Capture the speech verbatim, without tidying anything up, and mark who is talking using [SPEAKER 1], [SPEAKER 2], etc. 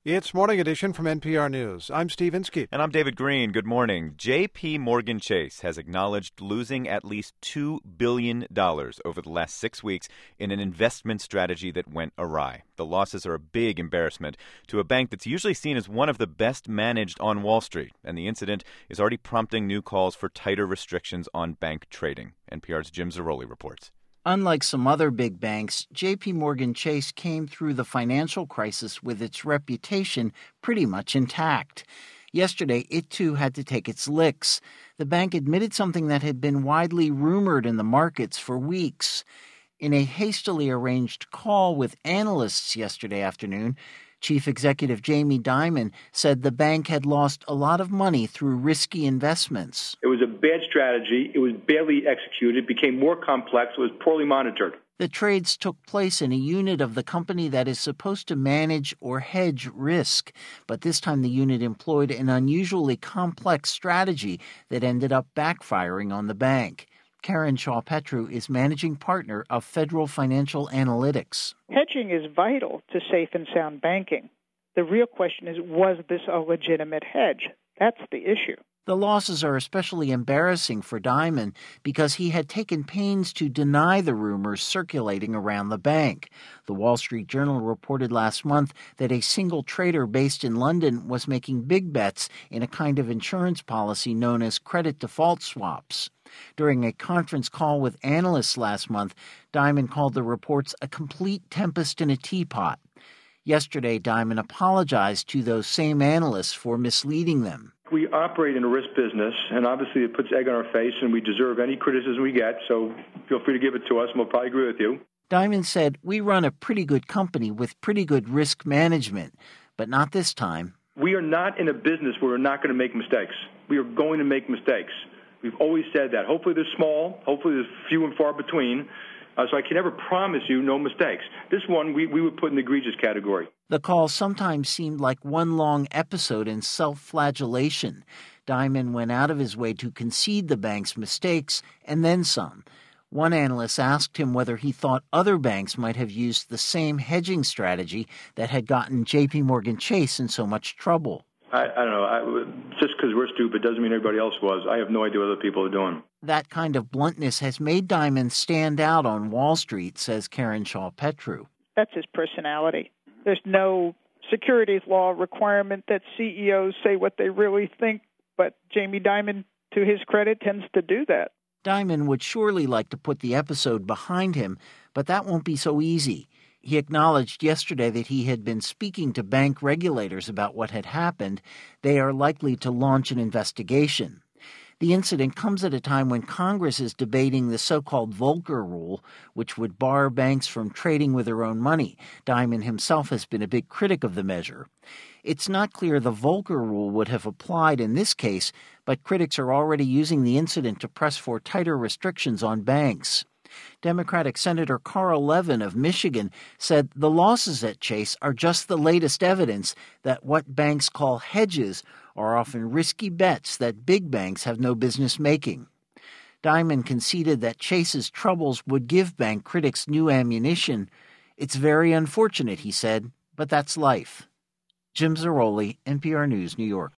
[SPEAKER 1] It's Morning Edition from N P R News. I'm Steve Inskeep.
[SPEAKER 2] And I'm David Green. Good morning. J P. Morgan Chase has acknowledged losing at least two billion dollars over the last six weeks in an investment strategy that went awry. The losses are a big embarrassment to a bank that's usually seen as one of the best managed on Wall Street. And the incident is already prompting new calls for tighter restrictions on bank trading. N P R's Jim Zarroli reports.
[SPEAKER 3] Unlike some other big banks, J P. Morgan Chase came through the financial crisis with its reputation pretty much intact. Yesterday, it too had to take its licks. The bank admitted something that had been widely rumored in the markets for weeks. In a hastily arranged call with analysts yesterday afternoon, Chief Executive Jamie Dimon said the bank had lost a lot of money through risky investments.
[SPEAKER 4] It was a bad strategy. It was badly executed, became more complex, it was poorly monitored.
[SPEAKER 3] The trades took place in a unit of the company that is supposed to manage or hedge risk. But this time the unit employed an unusually complex strategy that ended up backfiring on the bank. Karen Shaw-Petru is managing partner of Federal Financial Analytics.
[SPEAKER 5] Hedging is vital to safe and sound banking. The real question is, was this a legitimate hedge? That's the issue.
[SPEAKER 3] The losses are especially embarrassing for Dimon because he had taken pains to deny the rumors circulating around the bank. The Wall Street Journal reported last month that a single trader based in London was making big bets in a kind of insurance policy known as credit default swaps. During a conference call with analysts last month, Dimon called the reports a complete tempest in a teapot. Yesterday, Dimon apologized to those same analysts for misleading them.
[SPEAKER 4] We operate in a risk business, and obviously it puts egg on our face, and we deserve any criticism we get, so feel free to give it to us, and we'll probably agree with you.
[SPEAKER 3] Dimon said, "We run a pretty good company with pretty good risk management, but not this time."
[SPEAKER 4] We are not in a business where we're not going to make mistakes. We are going to make mistakes. We've always said that. Hopefully they're small. Hopefully there's few and far between. Uh, so I can never promise you no mistakes. This one we, we would put in the egregious category.
[SPEAKER 3] The call sometimes seemed like one long episode in self-flagellation. Dimon went out of his way to concede the bank's mistakes and then some. One analyst asked him whether he thought other banks might have used the same hedging strategy that had gotten J P. Morgan Chase in so much trouble.
[SPEAKER 4] I, I don't know. I, just because we're stupid doesn't mean everybody else was. I have no idea what other people are doing.
[SPEAKER 3] That kind of bluntness has made Dimon stand out on Wall Street, says Karen Shaw-Petru.
[SPEAKER 5] That's his personality. There's no securities law requirement that C E Os say what they really think, but Jamie Dimon, to his credit, tends to do that.
[SPEAKER 3] Dimon would surely like to put the episode behind him, but that won't be so easy. He acknowledged yesterday that he had been speaking to bank regulators about what had happened. They are likely to launch an investigation. The incident comes at a time when Congress is debating the so-called Volcker Rule, which would bar banks from trading with their own money. Dimon himself has been a big critic of the measure. It's not clear the Volcker Rule would have applied in this case, but critics are already using the incident to press for tighter restrictions on banks. Democratic Senator Carl Levin of Michigan said the losses at Chase are just the latest evidence that what banks call hedges are often risky bets that big banks have no business making. Dimon conceded that Chase's troubles would give bank critics new ammunition. It's very unfortunate, he said, but that's life. Jim Zarroli, N P R News, New York.